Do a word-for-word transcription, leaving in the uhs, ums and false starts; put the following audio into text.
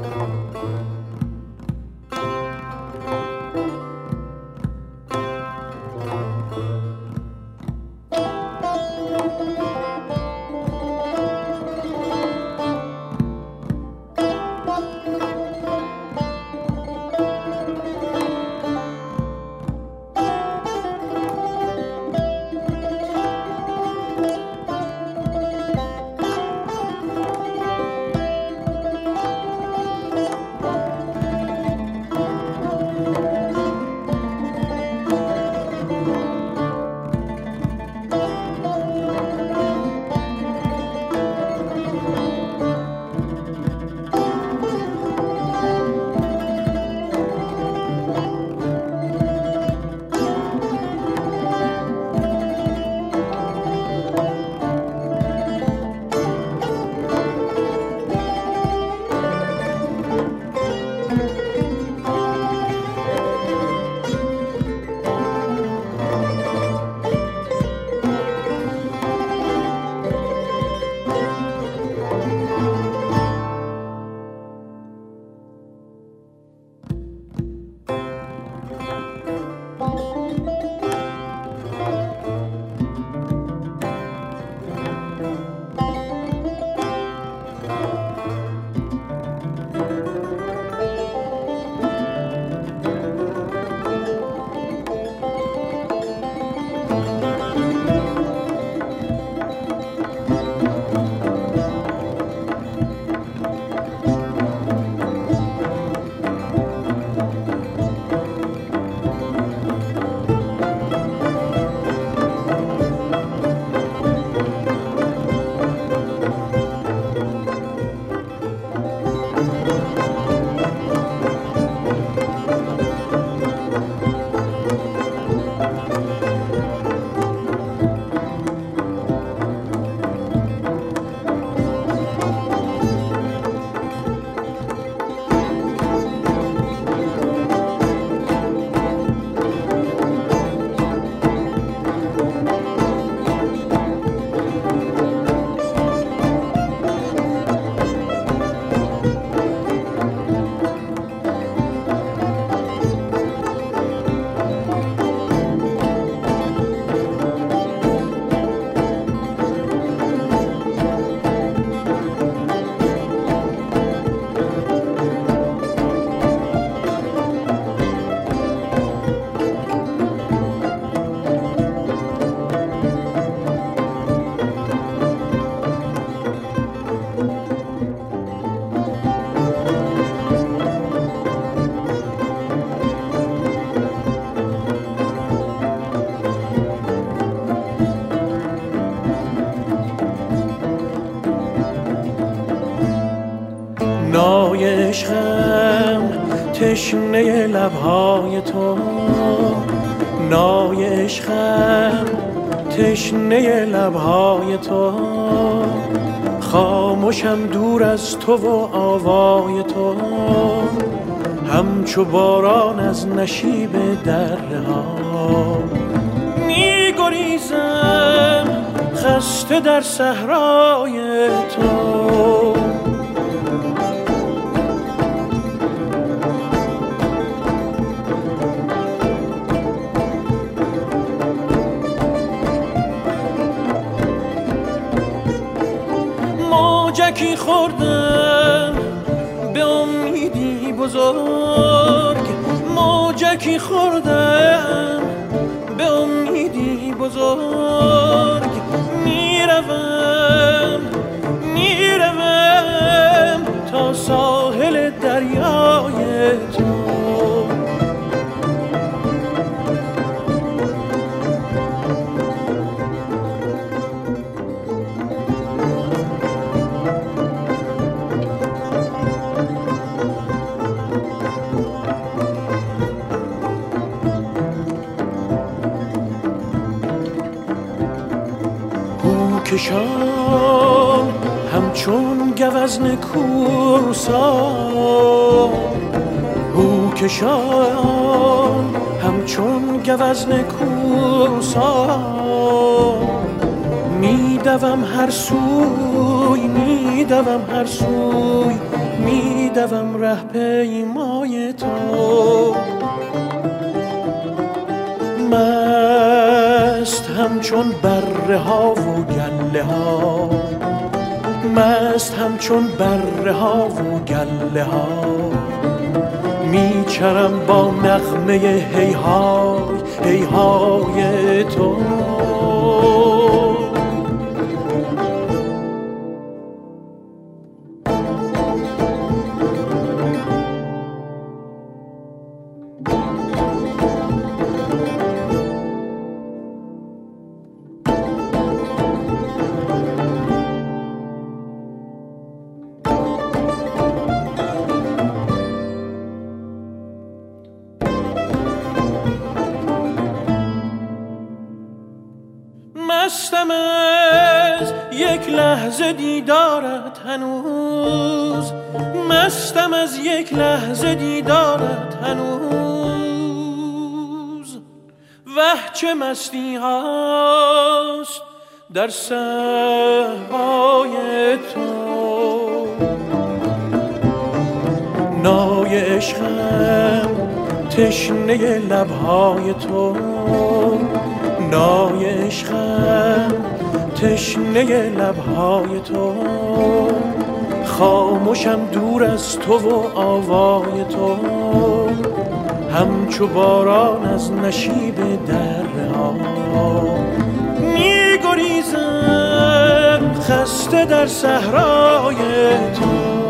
نای عشقم تشنه لبهای تو، نای عشقم تشنه لبهای تو، خاموشم دور از تو و آوای تو، همچو باران از نشیب دره ها می گریزم خسته در صحرای تو. موجکی خوردم به امیدی بزرگ، موجکی خوردم به امیدی بزرگ، میروم میروم تا ساحل دریای تو. کشان همچون گوزن کوهسار، هو کشان همچون گوزن کوهسار، میدوم هر سوی میدوم هر سوی میدوم ره پیمای تو. مست همچون بره ها و گله ها، مست همچون بره ها و گله ها، میچرم با نغمه هیهای هیهای تو. مستم از یک لحظه دیدارت هنوز، مستم از یک لحظه دیدارت هنوز. وه چه مستی هاست در صحرای تو. نای عشقم تشنه لبهای تو، نای عشقم تشنه لبهای تو. خاموشم دور از تو و آوای تو، همچو باران از نشیب درها. می گریزم خسته در صحرای تو.